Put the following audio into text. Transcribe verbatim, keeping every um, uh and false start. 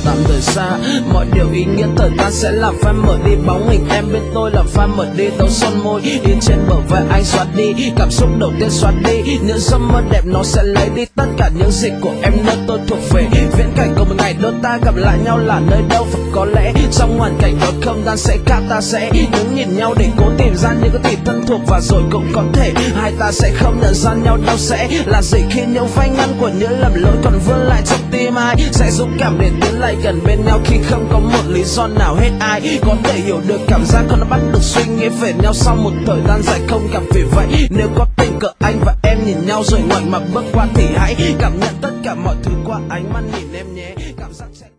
tạm rời xa. Mọi điều ý nghĩa thời gian sẽ làm phai mở đi bóng hình em bên tôi, làm phai mở đi dấu son môi in trên bờ vai anh xóa đi cảm xúc đầu tiên, xóa đi những giấc mơ đẹp, nó sẽ lấy đi tất cả những gì của em nơi tôi thuộc về. Viễn cảnh của một ngày đôi ta gặp lại nhau là nơi đâu, và có lẽ trong hoàn cảnh đó không gian sẽ khác, ta sẽ đứng nhìn nhau để cố tìm ra những cái gì thân thuộc, và rồi cũng có thể hai ta sẽ không nhận ra nhau đâu. Sẽ là gì khi những vách ngăn của những lầm lỗi còn vương lại trong tim ai, sẽ dũng cảm để tiến lại gần bên nhau khi không có một lý do nào hết. Ai có thể hiểu được cảm giác không nó bắt được suy nghĩ về nhau sau một thời gian dài không gặp. Vì vậy nếu có tình cờ anh và em nhìn nhau rồi ngoảnh mặt bước qua thì hãy cảm nhận tất cả mọi thứ qua ánh mắt nhìn em nhé. Cảm giác